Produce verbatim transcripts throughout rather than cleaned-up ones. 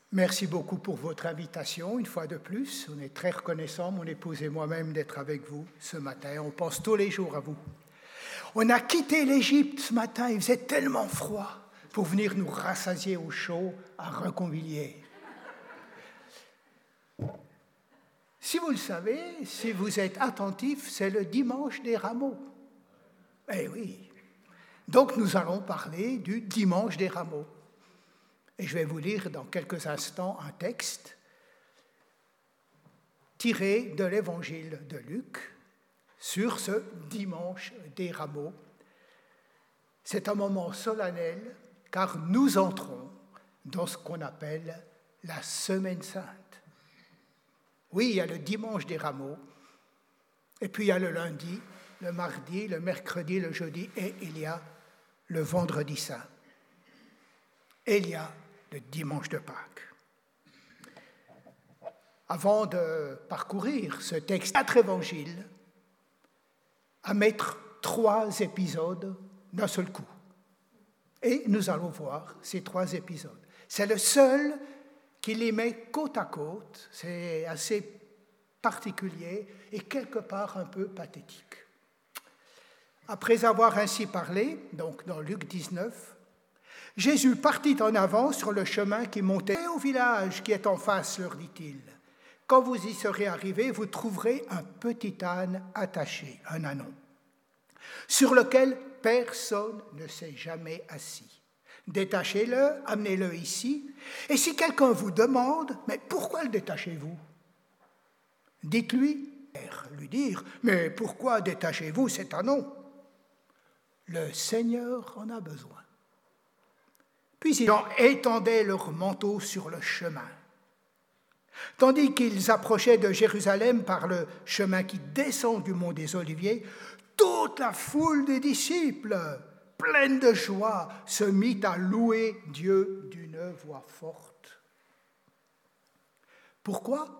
Merci beaucoup pour votre invitation, une fois de plus. On est très reconnaissants, mon épouse et moi-même, d'être avec vous ce matin. On pense tous les jours à vous. On a quitté l'Égypte ce matin, il faisait tellement froid pour venir nous rassasier au chaud à Reconvilier. Si vous le savez, si vous êtes attentifs, c'est le dimanche des rameaux. Eh oui. Donc nous allons parler du dimanche des rameaux. Et je vais vous lire dans quelques instants un texte tiré de l'évangile de Luc sur ce dimanche des rameaux. C'est un moment solennel car nous entrons dans ce qu'on appelle la Semaine Sainte. Oui, il y a le dimanche des rameaux, et puis il y a le lundi, le mardi, le mercredi, le jeudi, et il y a le vendredi saint. Et il y a le dimanche de Pâques. Avant de parcourir ce texte, quatre évangiles, à mettre trois épisodes d'un seul coup. Et nous allons voir ces trois épisodes. C'est le seul qui les met côte à côte. C'est assez particulier et quelque part un peu pathétique. Après avoir ainsi parlé, donc dans Luc dix-neuf, Jésus partit en avant sur le chemin qui montait au village qui est en face, leur dit-il. Quand vous y serez arrivés, vous trouverez un petit âne attaché, un ânon, sur lequel personne ne s'est jamais assis. Détachez-le, amenez-le ici, et si quelqu'un vous demande « Mais pourquoi le détachez-vous » dites-lui, lui dire « Mais pourquoi détachez-vous cet ânon » Le Seigneur en a besoin. Puis ils étendaient leurs manteaux sur le chemin. Tandis qu'ils approchaient de Jérusalem par le chemin qui descend du mont des Oliviers, toute la foule des disciples, pleine de joie, se mit à louer Dieu d'une voix forte. Pourquoi ?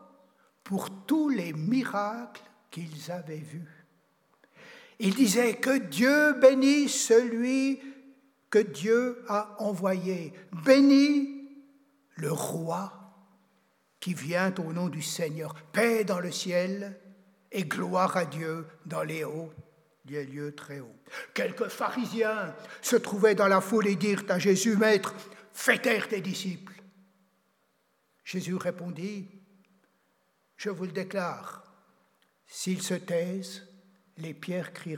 Pour tous les miracles qu'ils avaient vus. Ils disaient que Dieu bénisse celui que Dieu a envoyé. Bénis le roi qui vient au nom du Seigneur. Paix dans le ciel et gloire à Dieu dans les hauts des lieux très hauts. Quelques pharisiens se trouvaient dans la foule et dirent à Jésus, « Maître, fais taire tes disciples. » Jésus répondit, « Je vous le déclare, s'ils se taisent, les pierres crieront. »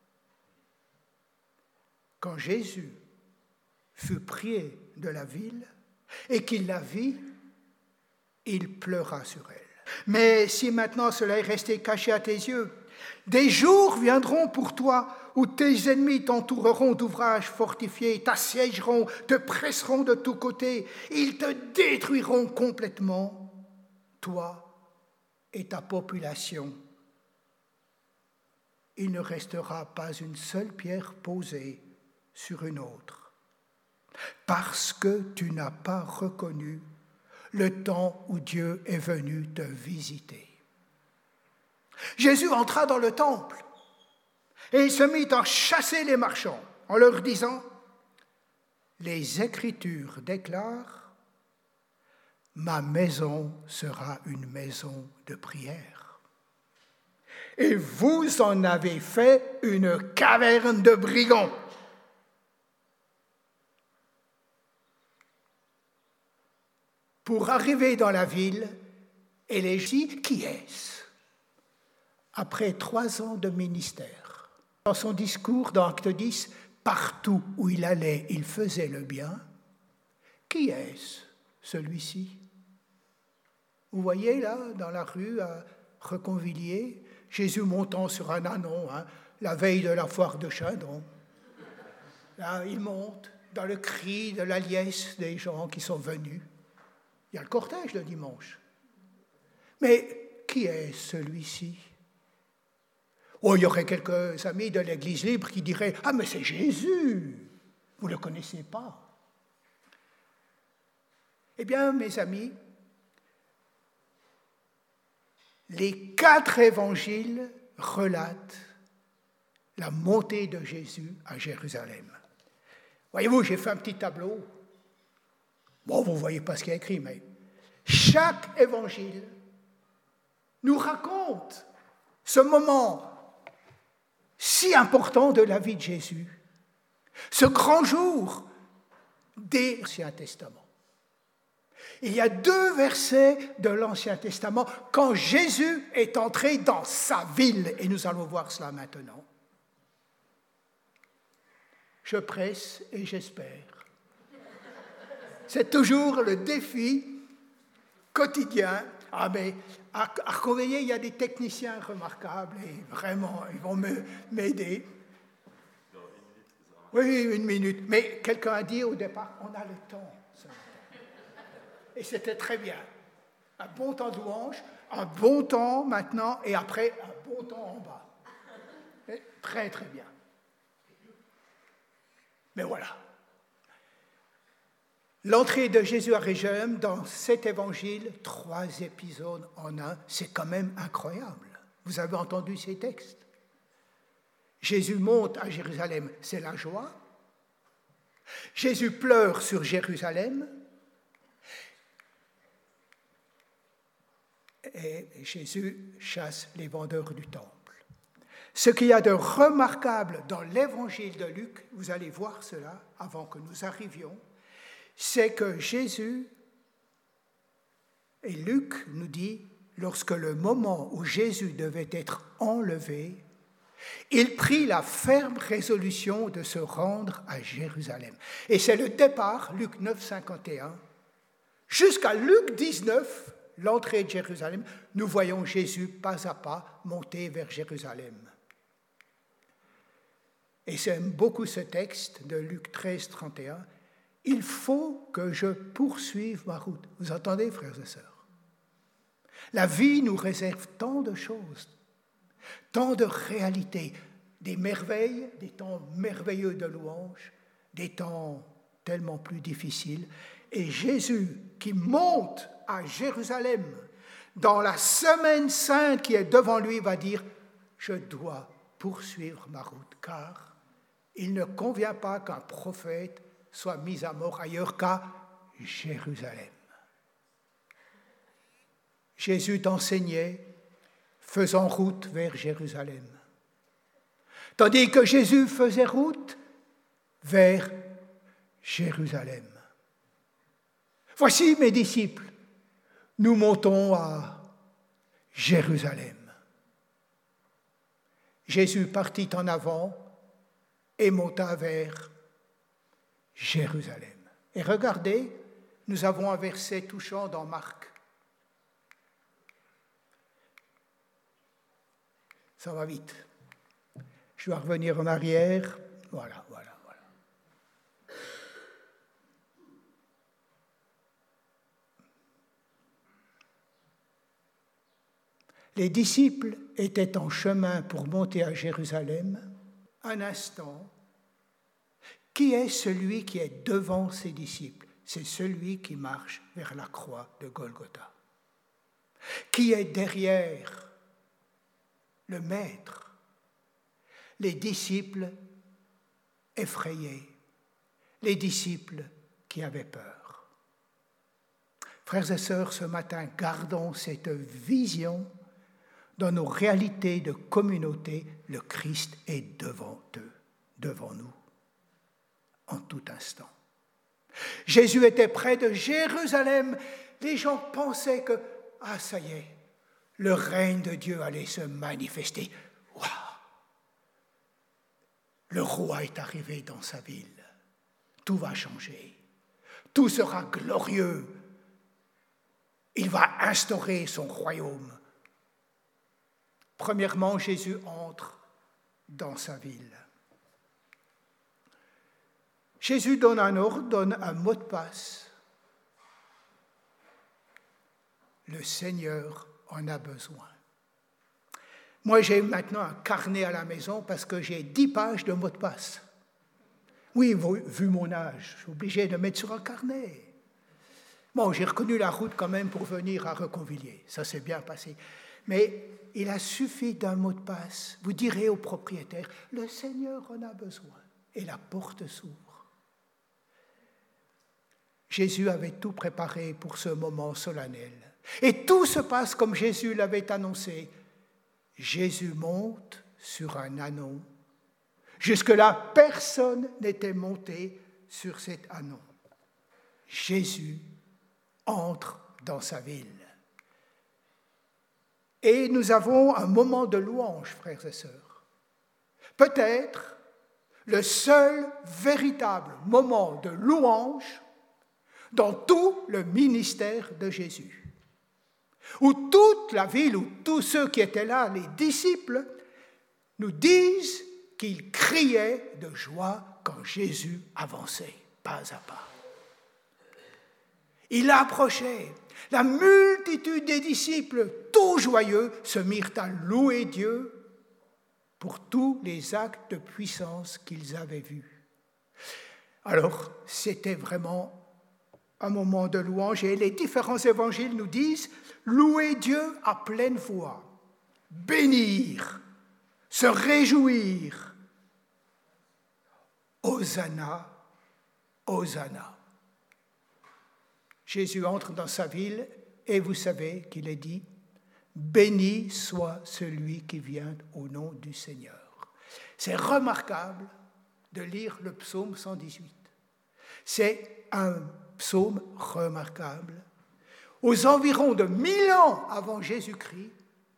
Quand Jésus fut prié de la ville et qu'il la vit, il pleura sur elle. « Mais si maintenant cela est resté caché à tes yeux, des jours viendront pour toi où tes ennemis t'entoureront d'ouvrages fortifiés, t'assiégeront, te presseront de tous côtés, ils te détruiront complètement, toi et ta population. Il ne restera pas une seule pierre posée sur une autre, parce que tu n'as pas reconnu le temps où Dieu est venu te visiter. » Jésus entra dans le temple et il se mit à chasser les marchands en leur disant « Les Écritures déclarent « Ma maison sera une maison de prière. » Et vous en avez fait une caverne de brigands. Pour arriver dans la ville, et les dit, qui est-ce ? Après trois ans de ministère, dans son discours dans Acte dix, partout où il allait, il faisait le bien. Qui est-ce, celui-ci ? Vous voyez là, dans la rue, à Reconvilier, Jésus montant sur un ânon, hein, la veille de la foire de Chindon. Là, il monte dans le cri de la liesse des gens qui sont venus. Il y a le cortège le dimanche. Mais qui est celui-ci ? Oh, il y aurait quelques amis de l'Église libre qui diraient « Ah, mais c'est Jésus, vous ne le connaissez pas. » Eh bien, mes amis, les quatre évangiles relatent la montée de Jésus à Jérusalem. Voyez-vous, j'ai fait un petit tableau. Bon, vous ne voyez pas ce qu'il y a écrit, mais chaque évangile nous raconte ce moment si important de la vie de Jésus, ce grand jour de l'Ancien Testament. Il y a deux versets de l'Ancien Testament quand Jésus est entré dans sa ville, et nous allons voir cela maintenant. Je presse et j'espère. C'est toujours le défi quotidien. Ah, mais à Arconveillé, il y a des techniciens remarquables et vraiment, ils vont me, m'aider. Oui, une minute. Mais quelqu'un a dit au départ, on a le temps. Et c'était très bien. Un bon temps de louange, un bon temps maintenant, et après, un bon temps en bas. Et très, très bien. Mais voilà. L'entrée de Jésus à Jérusalem dans cet évangile, trois épisodes en un, c'est quand même incroyable. Vous avez entendu ces textes. Jésus monte à Jérusalem, c'est la joie. Jésus pleure sur Jérusalem. Et Jésus chasse les vendeurs du temple. Ce qu'il y a de remarquable dans l'évangile de Luc, vous allez voir cela avant que nous arrivions, c'est que Jésus, et Luc nous dit, lorsque le moment où Jésus devait être enlevé, il prit la ferme résolution de se rendre à Jérusalem. Et c'est le départ, Luc neuf, cinquante et un, jusqu'à Luc dix-neuf, l'entrée de Jérusalem, nous voyons Jésus pas à pas monter vers Jérusalem. Et j'aime beaucoup ce texte de Luc treize, trente et un. Il faut que je poursuive ma route. Vous entendez, frères et sœurs? La vie nous réserve tant de choses, tant de réalités, des merveilles, des temps merveilleux de louange, des temps tellement plus difficiles. Et Jésus qui monte à Jérusalem dans la semaine sainte qui est devant lui va dire « Je dois poursuivre ma route, car il ne convient pas qu'un prophète soit mis à mort ailleurs qu'à Jérusalem. » Jésus t'enseignait, faisant route vers Jérusalem. Tandis que Jésus faisait route vers Jérusalem. Voici mes disciples, nous montons à Jérusalem. Jésus partit en avant et monta vers Jérusalem. Et regardez, nous avons un verset touchant dans Marc. Ça va vite. Je dois revenir en arrière. Voilà, voilà, voilà. Les disciples étaient en chemin pour monter à Jérusalem. Un instant, qui est celui qui est devant ses disciples? C'est celui qui marche vers la croix de Golgotha. Qui est derrière? Le Maître. Les disciples effrayés, les disciples qui avaient peur. Frères et sœurs, ce matin, gardons cette vision dans nos réalités de communauté. Le Christ est devant eux, devant nous, en tout instant. Jésus était près de Jérusalem. Les gens pensaient que, ah ça y est, le règne de Dieu allait se manifester. Waouh! Le roi est arrivé dans sa ville. Tout va changer. Tout sera glorieux. Il va instaurer son royaume. Premièrement, Jésus entre dans sa ville. Jésus donne un ordre, donne un mot de passe. Le Seigneur en a besoin. Moi, j'ai maintenant un carnet à la maison parce que j'ai dix pages de mots de passe. Oui, vu mon âge, je suis obligé de mettre sur un carnet. Bon, j'ai reconnu la route quand même pour venir à Reconvilier. Ça s'est bien passé. Mais il a suffi d'un mot de passe. Vous direz au propriétaire, le Seigneur en a besoin. Et la porte s'ouvre. Jésus avait tout préparé pour ce moment solennel. Et tout se passe comme Jésus l'avait annoncé. Jésus monte sur un ânon. Jusque-là, personne n'était monté sur cet ânon. Jésus entre dans sa ville. Et nous avons un moment de louange, frères et sœurs. Peut-être le seul véritable moment de louange dans tout le ministère de Jésus, où toute la ville, où tous ceux qui étaient là, les disciples, nous disent qu'ils criaient de joie quand Jésus avançait, pas à pas. Il approchait. La multitude des disciples, tout joyeux, se mirent à louer Dieu pour tous les actes de puissance qu'ils avaient vus. Alors, c'était vraiment un moment de louange, et les différents évangiles nous disent « louer Dieu à pleine voix, bénir, se réjouir, Hosanna, Hosanna ». Jésus entre dans sa ville et vous savez qu'il est dit « Béni soit celui qui vient au nom du Seigneur ». C'est remarquable de lire le psaume cent dix-huit. C'est un psaume remarquable. Aux environs de mille ans avant Jésus-Christ,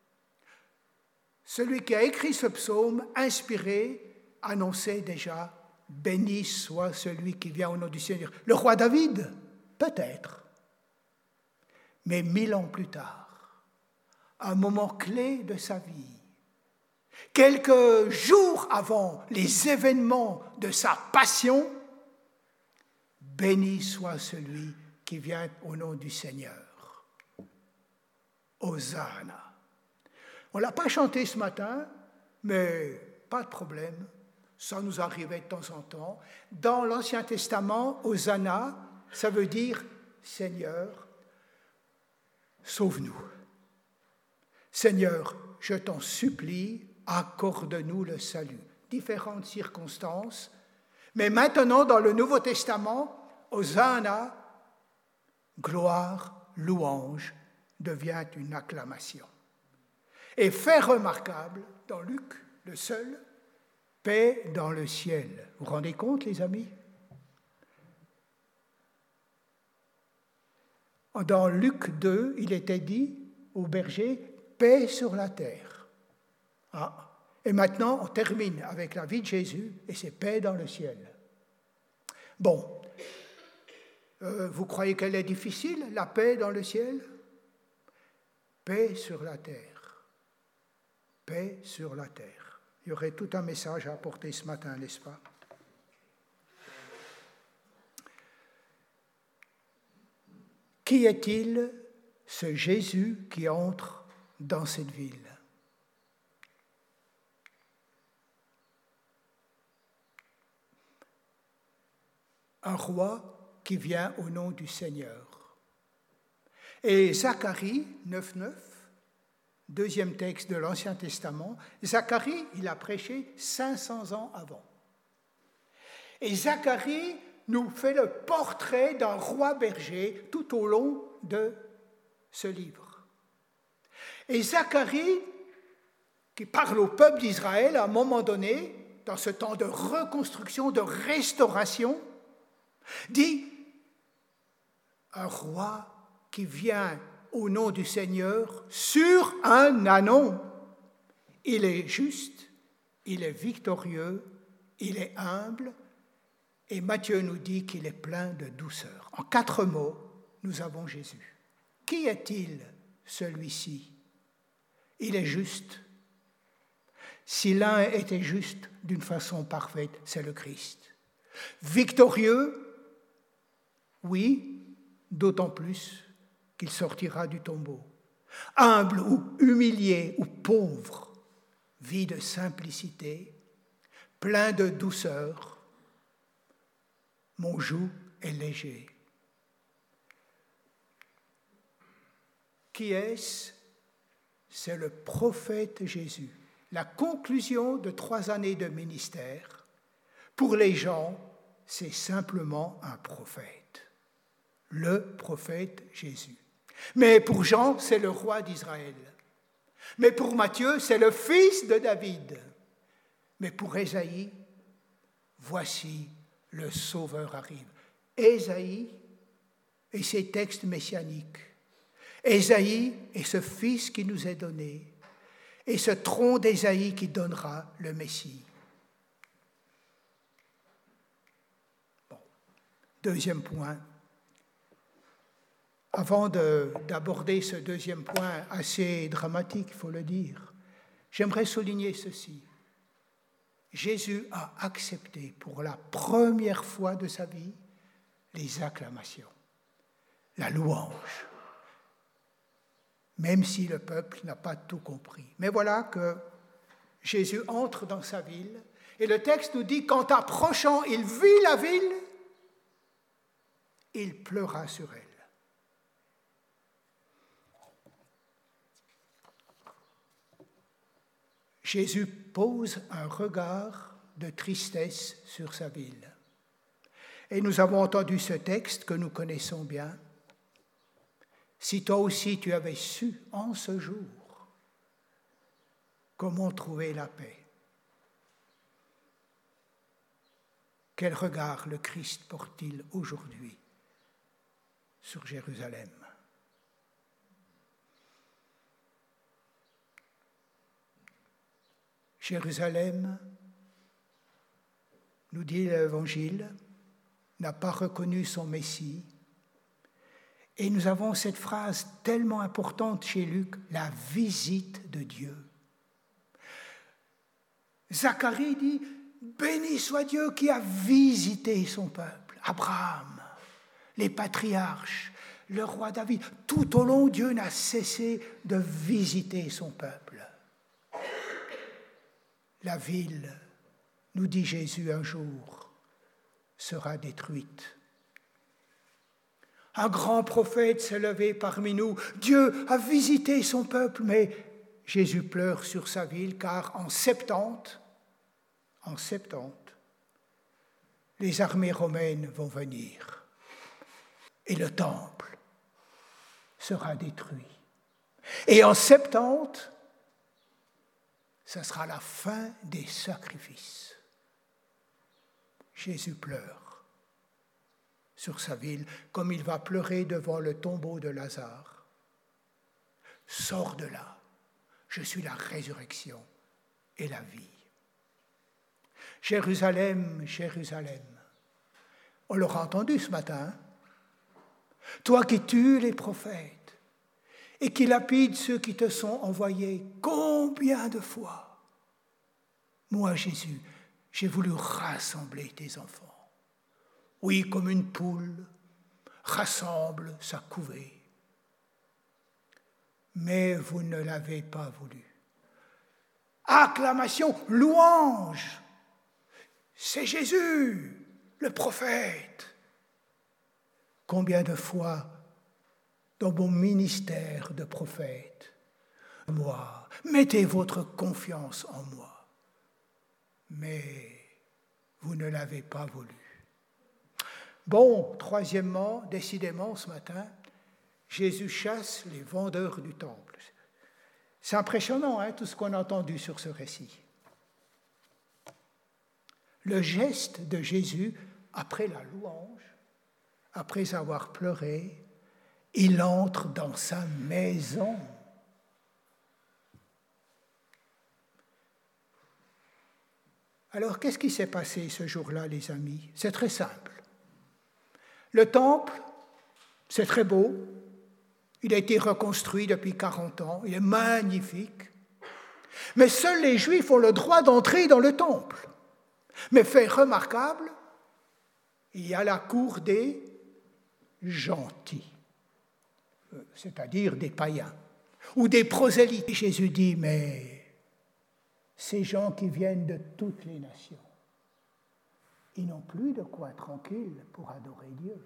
celui qui a écrit ce psaume, inspiré, annonçait déjà « Béni soit celui qui vient au nom du Seigneur ». Le roi David, peut-être, mais mille ans plus tard, un moment clé de sa vie, quelques jours avant les événements de sa passion, béni soit celui qui vient au nom du Seigneur. Hosanna. On ne l'a pas chanté ce matin, mais pas de problème, ça nous arrivait de temps en temps. Dans l'Ancien Testament, Hosanna, ça veut dire « Seigneur, sauve-nous. Seigneur, je t'en supplie, accorde-nous le salut. » Différentes circonstances, mais maintenant, dans le Nouveau Testament, Hosanna, gloire, louange, devient une acclamation. Et fait remarquable, dans Luc, le seul, paix dans le ciel. Vous vous rendez compte, les amis? Dans Luc deux, il était dit au berger, paix sur la terre. Ah. Et maintenant, on termine avec la vie de Jésus, et c'est paix dans le ciel. Bon, euh, vous croyez qu'elle est difficile, la paix dans le ciel? Paix sur la terre. Paix sur la terre. Il y aurait tout un message à apporter ce matin, n'est-ce pas? Qui est-il, ce Jésus qui entre dans cette ville? Un roi qui vient au nom du Seigneur. Et Zacharie neuf neuf, deuxième texte de l'Ancien Testament, Zacharie, il a prêché cinq cents ans avant. Et Zacharie nous fait le portrait d'un roi berger tout au long de ce livre. Et Zacharie, qui parle au peuple d'Israël à un moment donné, dans ce temps de reconstruction, de restauration, dit un roi qui vient au nom du Seigneur sur un ânon. Il est juste, il est victorieux, il est humble, et Matthieu nous dit qu'il est plein de douceur. En quatre mots, nous avons Jésus. Qui est-il, celui-ci? Il est juste. Si l'un était juste d'une façon parfaite, c'est le Christ. Victorieux, oui, d'autant plus qu'il sortira du tombeau. Humble ou humilié ou pauvre, vie de simplicité, plein de douceur, mon joug est léger. Qui est-ce? C'est le prophète Jésus. La conclusion de trois années de ministère, pour les gens, c'est simplement un prophète. le prophète Jésus. Mais pour Jean, c'est le roi d'Israël. Mais pour Matthieu, c'est le fils de David. Mais pour Ésaïe, voici le Sauveur arrive. Ésaïe et ses textes messianiques. Ésaïe est ce fils qui nous est donné. Et ce tronc d'Ésaïe qui donnera le Messie. Bon. Deuxième point. Avant de, d'aborder ce deuxième point assez dramatique, il faut le dire, j'aimerais souligner ceci. Jésus a accepté pour la première fois de sa vie les acclamations, la louange, même si le peuple n'a pas tout compris. Mais voilà que Jésus entre dans sa ville, et le texte nous dit qu'en approchant, il vit la ville, il pleura sur elle. Jésus pose un regard de tristesse sur sa ville. Et nous avons entendu ce texte que nous connaissons bien. Si toi aussi tu avais su en ce jour comment trouver la paix, quel regard le Christ porte-t-il aujourd'hui sur Jérusalem ? Jérusalem, nous dit l'Évangile, n'a pas reconnu son Messie. Et nous avons cette phrase tellement importante chez Luc, la visite de Dieu. Zacharie dit, béni soit Dieu qui a visité son peuple. Abraham, les patriarches, le roi David, tout au long, Dieu n'a cessé de visiter son peuple. La ville, nous dit Jésus un jour, sera détruite. Un grand prophète s'est levé parmi nous. Dieu a visité son peuple, mais Jésus pleure sur sa ville, car en septante, en septante, les armées romaines vont venir et le temple sera détruit. Et en septante, ce sera la fin des sacrifices. Jésus pleure sur sa ville, comme il va pleurer devant le tombeau de Lazare. Sors de là, je suis la résurrection et la vie. Jérusalem, Jérusalem, on l'aura entendu ce matin, toi qui tues les prophètes, et qui lapide ceux qui te sont envoyés. Combien de fois, moi, Jésus, j'ai voulu rassembler tes enfants. Oui, comme une poule rassemble sa couvée. Mais vous ne l'avez pas voulu. Acclamation, louange, c'est Jésus, le prophète. Combien de fois dans mon ministère de prophète, moi, mettez votre confiance en moi. Mais vous ne l'avez pas voulu. Bon, troisièmement, décidément ce matin, Jésus chasse les vendeurs du temple. C'est impressionnant, hein, tout ce qu'on a entendu sur ce récit. Le geste de Jésus, après la louange, après avoir pleuré, il entre dans sa maison. Alors, qu'est-ce qui s'est passé ce jour-là, les amis ? C'est très simple. Le temple, c'est très beau. Il a été reconstruit depuis quarante ans. Il est magnifique. Mais seuls les Juifs ont le droit d'entrer dans le temple. Mais fait remarquable, il y a la cour des gentils, c'est-à-dire des païens, ou des prosélytes. Jésus dit, mais ces gens qui viennent de toutes les nations, ils n'ont plus de quoi tranquille pour adorer Dieu.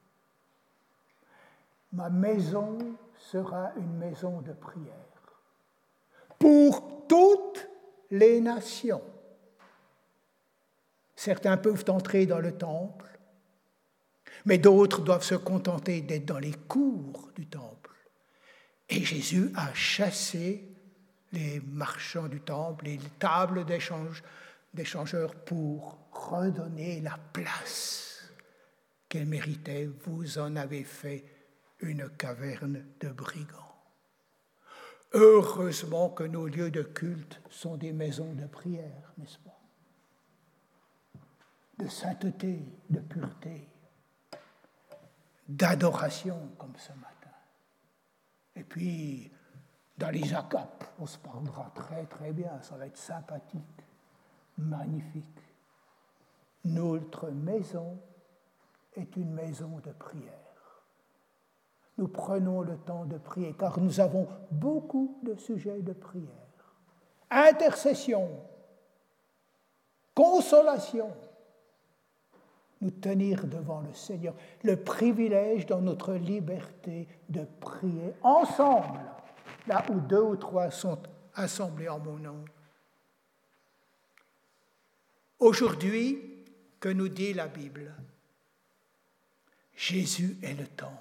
Ma maison sera une maison de prière pour toutes les nations. Certains peuvent entrer dans le temple, Mais d'autres doivent se contenter d'être dans les cours du temple. Et Jésus a chassé les marchands du temple, les tables d'échange, d'échangeurs pour redonner la place qu'elle méritait. Vous en avez fait une caverne de brigands. Heureusement que nos lieux de culte sont des maisons de prière, n'est-ce pas? De sainteté, de pureté, d'adoration comme ce matin. Et puis, dans les agapes, on se parlera très très bien, ça va être sympathique, magnifique. Notre maison est une maison de prière. Nous prenons le temps de prier, car nous avons beaucoup de sujets de prière. Intercession, consolation, nous tenir devant le Seigneur, le privilège dans notre liberté de prier ensemble, là où deux ou trois sont assemblés en mon nom. Aujourd'hui, que nous dit la Bible? Jésus est le temple.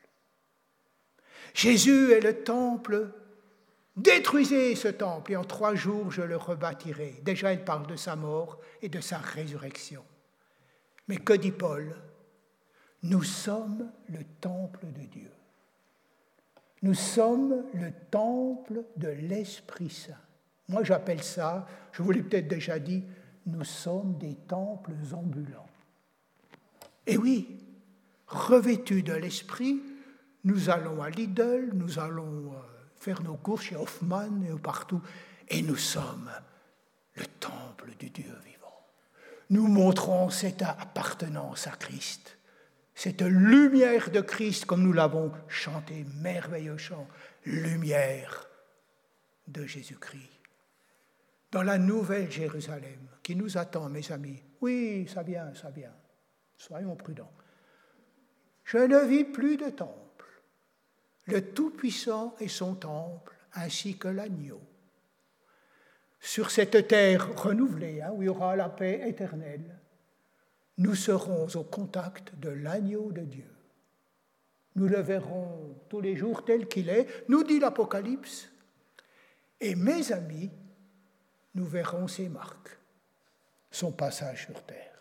Jésus est le temple. Détruisez ce temple et en trois jours je le rebâtirai. Déjà, il parle de sa mort et de sa résurrection. Mais que dit Paul? Nous sommes le temple de Dieu. Nous sommes le temple de l'Esprit Saint. Moi, j'appelle ça, je vous l'ai peut-être déjà dit, nous sommes des temples ambulants. Et oui, revêtus de l'Esprit, nous allons à Lidl, nous allons faire nos courses chez Hoffmann et partout, et nous sommes le temple du Dieu vivant. Nous montrons cette appartenance à Christ, cette lumière de Christ, comme nous l'avons chanté, merveilleux chant, lumière de Jésus-Christ. Dans la nouvelle Jérusalem, qui nous attend, mes amis, oui, ça vient, ça vient, soyons prudents. Je ne vis plus de temple. Le Tout-Puissant est son temple, ainsi que l'agneau. Sur cette terre renouvelée, hein, où il y aura la paix éternelle, nous serons au contact de l'agneau de Dieu. Nous le verrons tous les jours tel qu'il est, nous dit l'Apocalypse. Et mes amis, nous verrons ses marques, son passage sur terre.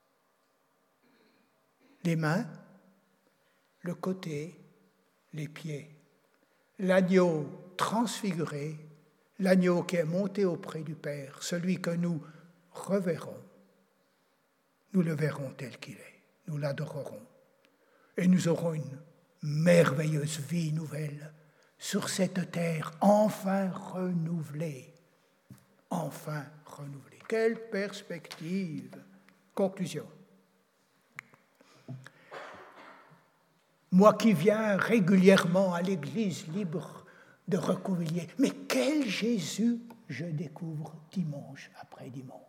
Les mains, le côté, les pieds, l'agneau transfiguré, l'agneau qui est monté auprès du Père, celui que nous reverrons, nous le verrons tel qu'il est, nous l'adorerons. Et nous aurons une merveilleuse vie nouvelle sur cette terre enfin renouvelée. Enfin renouvelée. Quelle perspective! Conclusion. Moi qui viens régulièrement à l'église libre de Recouvilliers, mais quel Jésus je découvre dimanche après dimanche.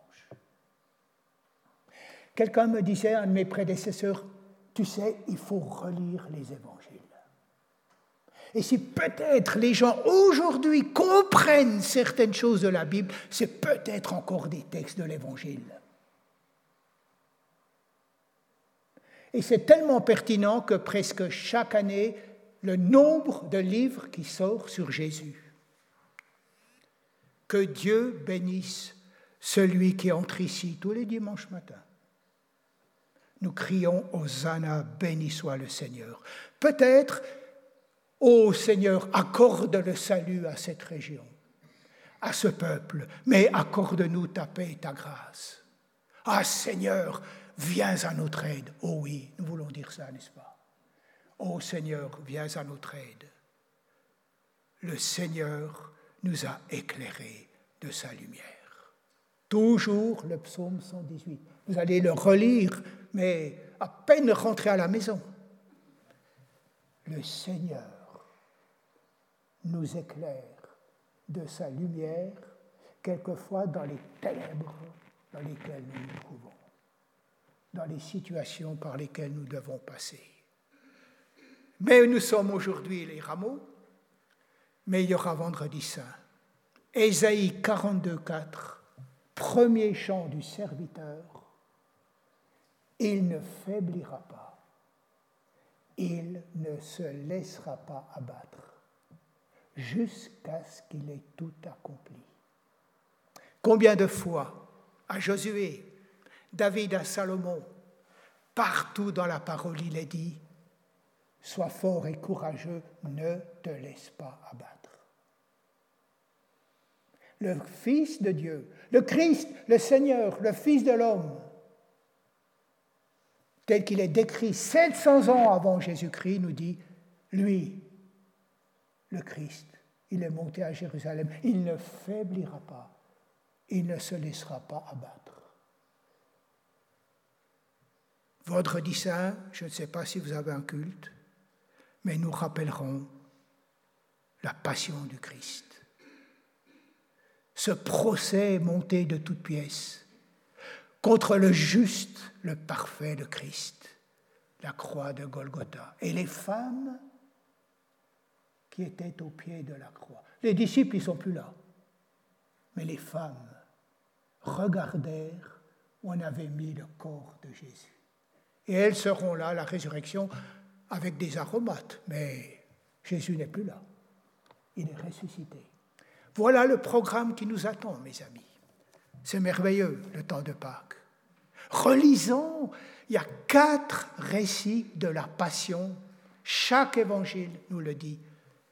Quelqu'un me disait, un de mes prédécesseurs, tu sais, il faut relire les évangiles. Et si peut-être les gens aujourd'hui comprennent certaines choses de la Bible, c'est peut-être encore des textes de l'évangile. Et c'est tellement pertinent que presque chaque année, le nombre de livres qui sort sur Jésus. Que Dieu bénisse celui qui entre ici tous les dimanches matins. Nous crions Hosanna, béni soit le Seigneur. Peut-être, ô Seigneur, accorde le salut à cette région, à ce peuple, mais accorde-nous ta paix et ta grâce. Ah Seigneur, viens à notre aide. Oh oui, nous voulons dire ça, n'est-ce pas? Ô Seigneur, viens à notre aide. Le Seigneur nous a éclairés de sa lumière. Toujours le psaume cent dix-huit. Vous allez le relire, mais à peine rentré à la maison. Le Seigneur nous éclaire de sa lumière, quelquefois dans les ténèbres dans lesquelles nous nous trouvons, dans les situations par lesquelles nous devons passer. Mais nous sommes aujourd'hui les rameaux, mais il y aura vendredi saint. Ésaïe quarante-deux, quatre, premier chant du serviteur, il ne faiblira pas, il ne se laissera pas abattre jusqu'à ce qu'il ait tout accompli. Combien de fois à Josué, David à Salomon, partout dans la parole il est dit « Sois fort et courageux, ne te laisse pas abattre ». Le Fils de Dieu, le Christ, le Seigneur, le Fils de l'homme, tel qu'il est décrit sept cents ans avant Jésus-Christ, nous dit, lui, le Christ, il est monté à Jérusalem, il ne faiblira pas, il ne se laissera pas abattre. Vendredi saint, je ne sais pas si vous avez un culte, mais nous rappellerons la passion du Christ. Ce procès monté de toutes pièces contre le juste, le parfait, le Christ, la croix de Golgotha. Et les femmes qui étaient au pied de la croix. Les disciples, ils ne sont plus là. Mais les femmes regardèrent où on avait mis le corps de Jésus. Et elles seront là à la résurrection avec des aromates. Mais Jésus n'est plus là. Il est ressuscité. Voilà le programme qui nous attend, mes amis. C'est merveilleux, le temps de Pâques. Relisons, il y a quatre récits de la Passion. Chaque évangile nous le dit.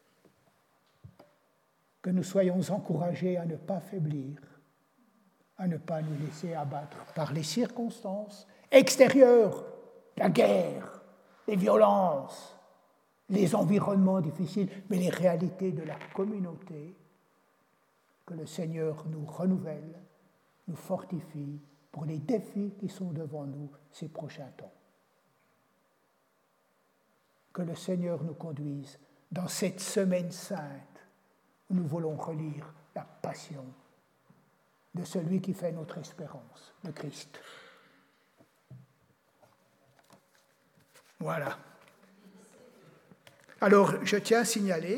Que nous soyons encouragés à ne pas faiblir, à ne pas nous laisser abattre par les circonstances extérieures, la guerre, les violences, les environnements difficiles, mais les réalités de la communauté. Que le Seigneur nous renouvelle, nous fortifie pour les défis qui sont devant nous ces prochains temps. Que le Seigneur nous conduise dans cette semaine sainte où nous voulons relire la passion de celui qui fait notre espérance, le Christ. Voilà. Alors, je tiens à signaler